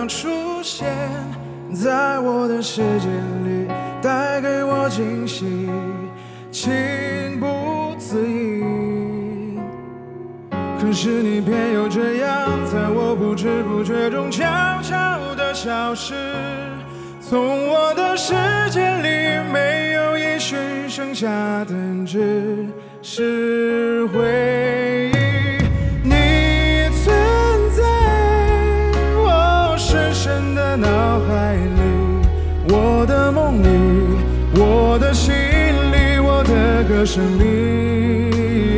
样出现在我的世界里，带给我惊喜，情不自已。可是你偏又这样，在我不知不觉中悄悄地消失，从我的世界里没有音讯，剩下的只是回忆。你存在我深深的脑海里，我的梦里，我的心里，我的歌声里。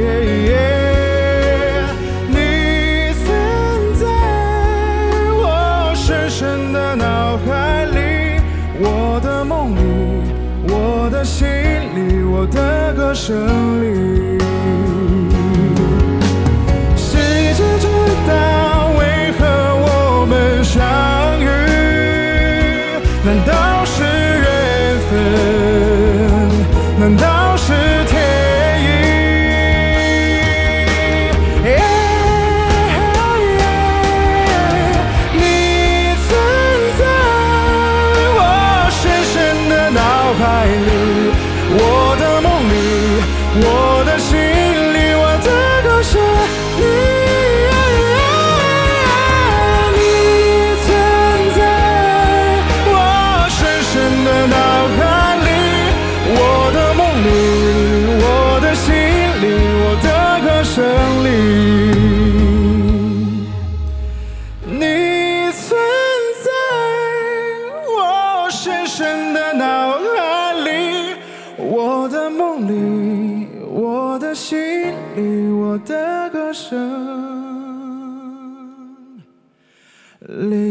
你存在我深深的脑海里，我的梦里，我的心里，我的歌声里。谁知道为何我们相遇？难道是缘分？难道是天意？你存在我深深的脑海里，我的梦里，我的心里，我的歌声里。你存在我深深的脑海里，我的梦里，我的心里，我的歌声里。你存在我深深的脑海里，我的梦里，我的心里，我的歌声里。